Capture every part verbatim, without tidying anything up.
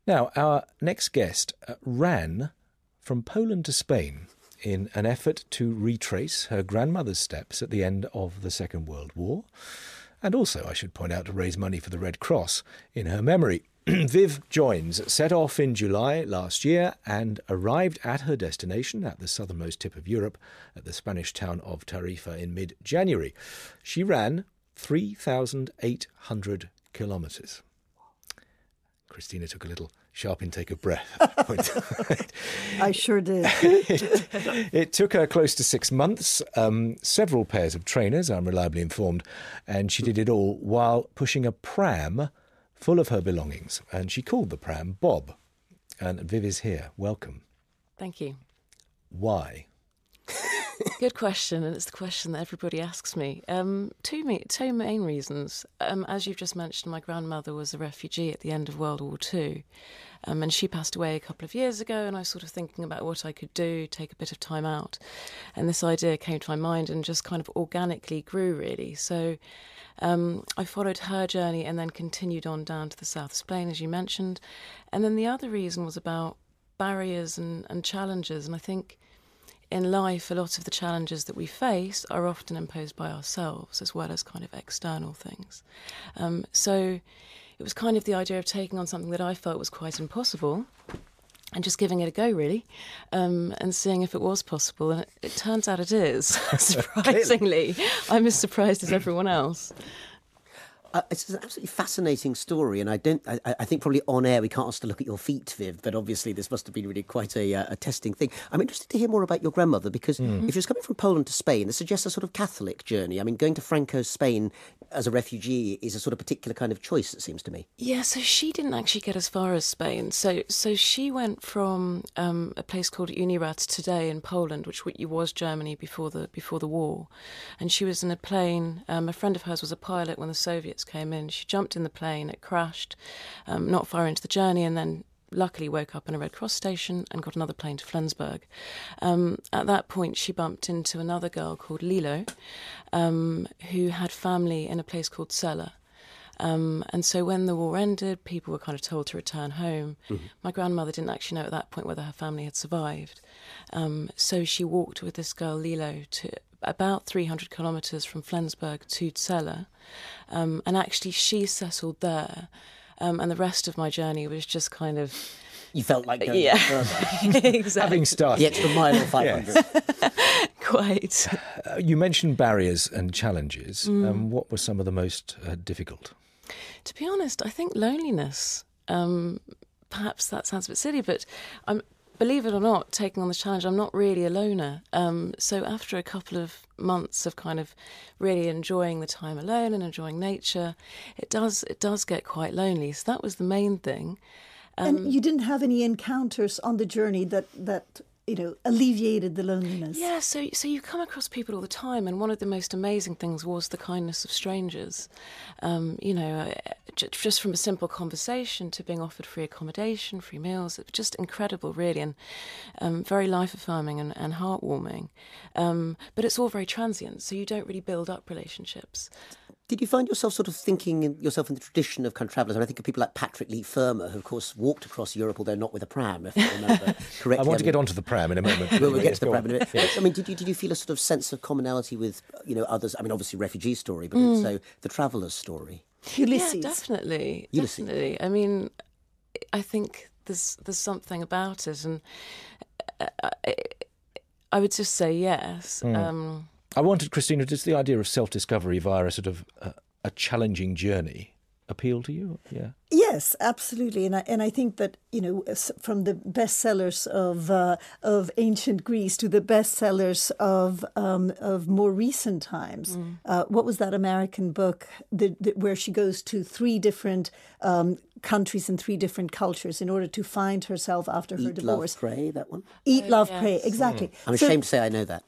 Now, our next guest uh, ran from Poland to Spain in an effort to retrace her grandmother's steps at the end of the Second World War, and also, I should point out, to raise money for the Red Cross in her memory. Viv Joins set off in July last year and arrived at her destination at the southernmost tip of Europe at the Spanish town of Tarifa in mid-January. She ran three thousand eight hundred kilometres. Christina took a little sharp intake of breath at that point. I sure did. it, it took her close to six months, um, several pairs of trainers, I'm reliably informed, and she did it all while pushing a pram full of her belongings. And she called the pram Bob. And Viv is here. Welcome. Thank you. Why? Good question, and it's the question that everybody asks me. Um, two, me- two main reasons. Um, as you've just mentioned, my grandmother was a refugee at the end of World War Two, um, and she passed away a couple of years ago, and I was sort of thinking about what I could do, take a bit of time out. And this idea came to my mind and just kind of organically grew, really. So um, I followed her journey and then continued on down to the south of Spain, as you mentioned. And then the other reason was about barriers and, and challenges, and I think in life, a lot of the challenges that we face are often imposed by ourselves as well as kind of external things. Um, so it was kind of the idea of taking on something that I felt was quite impossible and just giving it a go, really, um, and seeing if it was possible. And it, it turns out it is, surprisingly. I'm as surprised as everyone else. Uh, it's an absolutely fascinating story, and I don't. I, I think probably on air we can't ask to look at your feet, Viv, but obviously this must have been really quite a, uh, a testing thing. I'm interested to hear more about your grandmother, because mm. if she was coming from Poland to Spain, this suggests a sort of Catholic journey. I mean, going to Franco's Spain as a refugee is a sort of particular kind of choice, it seems to me. Yeah, so she didn't actually get as far as Spain. So so she went from um, a place called Unirat today in Poland, which was Germany before the before the war, and she was in a plane. Um, a friend of hers was a pilot when the Soviets came in. She jumped in the plane, it crashed um, not far into the journey, and then luckily woke up in a Red Cross station and got another plane to Flensburg. Um, at that point, she bumped into another girl called Lilo, um, who had family in a place called Celle. Um, and so when the war ended, people were kind of told to return home. Mm-hmm. My grandmother didn't actually know at that point whether her family had survived. Um, so she walked with this girl, Lilo, to about three hundred kilometres from Flensburg to Celle. Um, and actually she settled there. Um, and the rest of my journey was just kind of... You felt like going yeah. further. Exactly. Having started. The extra mile or five hundred. Yes. Quite. Uh, you mentioned barriers and challenges. Mm. Um, what were some of the most uh, difficult? To be honest, I think loneliness. Um, perhaps that sounds a bit silly, but I'm... Believe it or not, taking on this challenge, I'm not really a loner. Um, so after a couple of months of kind of really enjoying the time alone and enjoying nature, it does it does get quite lonely. So that was the main thing. Um, and you didn't have any encounters on the journey that, that you know, alleviated the loneliness? Yeah, so so you come across people all the time, and one of the most amazing things was the kindness of strangers. Um, you know, just from a simple conversation to being offered free accommodation, free meals. It's just incredible, really, and um, very life-affirming and, and heartwarming. Um, but it's all very transient, so you don't really build up relationships. Did you find yourself sort of thinking in, yourself in the tradition of kind of travellers? And I think of people like Patrick Leigh Fermor, who, of course, walked across Europe, although not with a pram, if I remember correctly. I want I mean, to get onto the pram in a moment. We'll, we'll get yes, to the pram on. in a minute. Yes. I mean, did you did you feel a sort of sense of commonality with, you know, others? I mean, obviously, refugee story, but mm. also the traveller's story. Ulysses. Yeah, definitely. Ulysses. Definitely. I mean, I think there's there's something about it, and I, I, I would just say yes. Mm. Um, I wanted, Christina, does the idea of self-discovery via a sort of uh, a challenging journey appeal to you? Yeah. Yes, absolutely, and I and I think that, you know, from the bestsellers of uh, of ancient Greece to the bestsellers of um, of more recent times, mm. uh, what was that American book that, that, where she goes to three different um, countries and three different cultures in order to find herself after her Eat, divorce? Love, Pray, that one? Eat, oh, Love, yes. Pray, exactly. Mm. I'm so, ashamed to say I know that.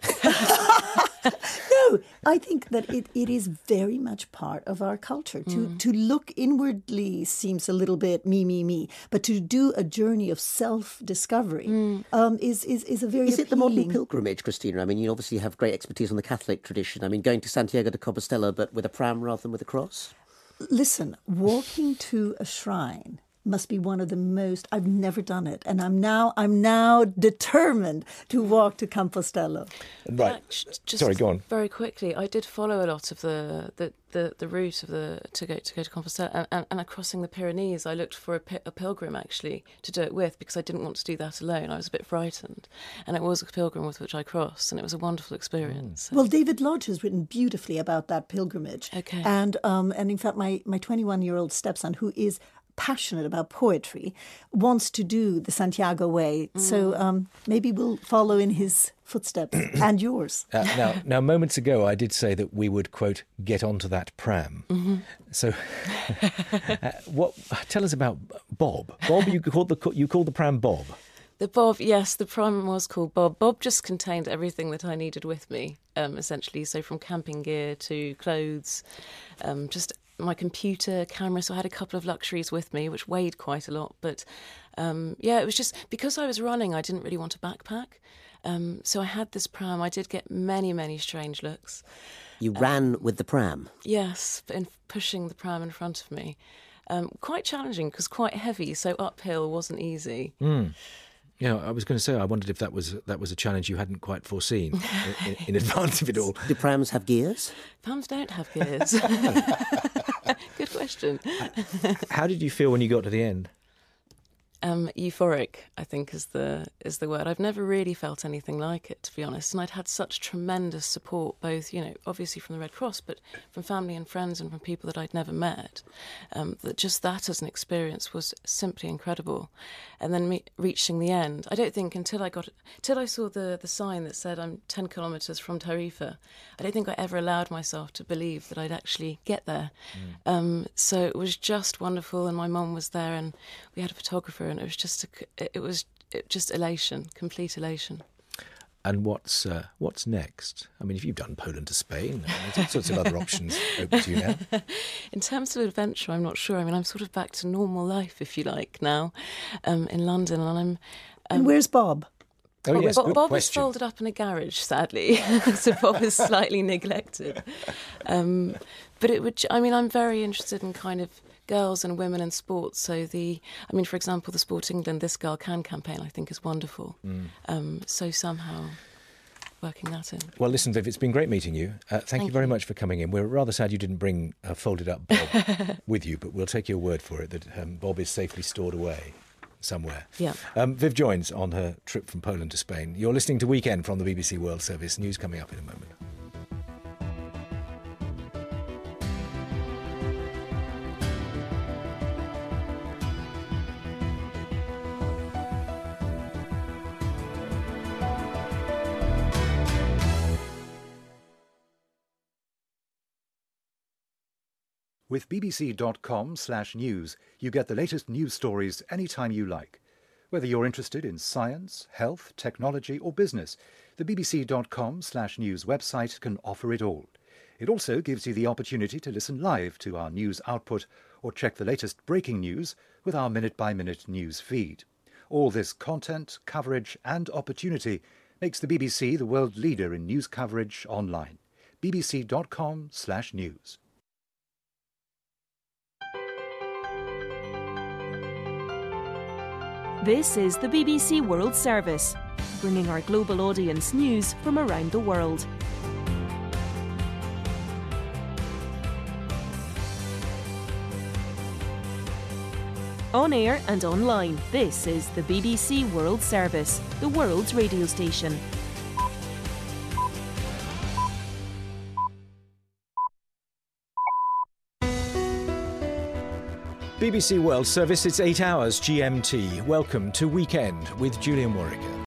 No, I think that it, it is very much part of our culture. To mm. to look inwardly seems a little bit me, me, me, but to do a journey of self-discovery mm. um, is, is is a very Is it appealing... the modern pilgrimage, Christina? I mean, you obviously have great expertise on the Catholic tradition. I mean, going to Santiago de Compostela, but with a pram rather than with a cross? Listen, walking to a shrine must be one of the most. I've never done it, and I'm now I'm now determined to walk to Compostela. Right. Just Sorry, go on. Very quickly, I did follow a lot of the the, the, the route of the to go to go to Compostela, and, and, and crossing the Pyrenees. I looked for a, a pilgrim actually to do it with, because I didn't want to do that alone. I was a bit frightened, and it was a pilgrim with which I crossed, and it was a wonderful experience. Well, David Lodge has written beautifully about that pilgrimage. Okay. And um, and in fact, my my twenty-one-year-old stepson, who is passionate about poetry, wants to do the Santiago Way. Mm. So um, maybe we'll follow in his footsteps and yours. Uh, now, now, moments ago, I did say that we would, quote, get onto that pram. Mm-hmm. So, uh, what? Tell us about Bob. Bob, you called the you called the pram Bob. The Bob, yes, the pram was called Bob. Bob just contained everything that I needed with me, um, essentially. So from camping gear to clothes, um, just my computer, camera. So I had a couple of luxuries with me, which weighed quite a lot. But um, yeah, it was just because I was running, I didn't really want a backpack. Um, so I had this pram. I did get many, many strange looks. You um, ran with the pram? Yes, in pushing the pram in front of me. Um, quite challenging because quite heavy, so uphill wasn't easy. Mm. Yeah, I was going to say, I wondered if that was that was a challenge you hadn't quite foreseen in, in advance of it all. Do prams have gears? Prams don't have gears. Good question. How did you feel when you got to the end? Um, euphoric, I think, is the is the word. I've never really felt anything like it, to be honest. And I'd had such tremendous support, both, you know, obviously from the Red Cross, but from family and friends and from people that I'd never met. Um, that just that as an experience was simply incredible. And then me reaching the end, I don't think until I got till I saw the the sign that said I'm ten kilometres from Tarifa, I don't think I ever allowed myself to believe that I'd actually get there. Mm. Um, so it was just wonderful, and my mum was there, and we had a photographer. And it was just a, it was it just elation, complete elation. And what's uh, what's next? I mean, if you've done Poland to Spain, there's all sorts of other options open to you now. In terms of adventure, I'm not sure. I mean, I'm sort of back to normal life, if you like, now um, in London, and I'm. Um, and where's Bob? Oh, yes, Bob, good Bob question. is folded up in a garage, sadly, so Bob is slightly neglected. Um, but it would. I mean, I'm very interested in kind of girls and women in sports. So the, I mean, for example, the Sport England This Girl Can campaign, I think, is wonderful. Mm. Um, so somehow working that in. Well, listen, Viv, it's been great meeting you. Uh, thank, thank you very you. much for coming in. We're rather sad you didn't bring a folded up Bob with you, but we'll take your word for it that um, Bob is safely stored away somewhere. Yeah. Um, Viv joins on her trip from Poland to Spain. You're listening to Weekend from the B B C World Service. News coming up in a moment. With B B C dot com slash news, you get the latest news stories anytime you like. Whether you're interested in science, health, technology or business, the B B C dot com slash news website can offer it all. It also gives you the opportunity to listen live to our news output or check the latest breaking news with our minute-by-minute news feed. All this content, coverage and opportunity makes the B B C the world leader in news coverage online. B B C dot com slash news. This is the B B C World Service, bringing our global audience news from around the world. On air and online, this is the B B C World Service, the world's radio station. B B C World Service, it's eight hours G M T. Welcome to Weekend with Julian Warwick.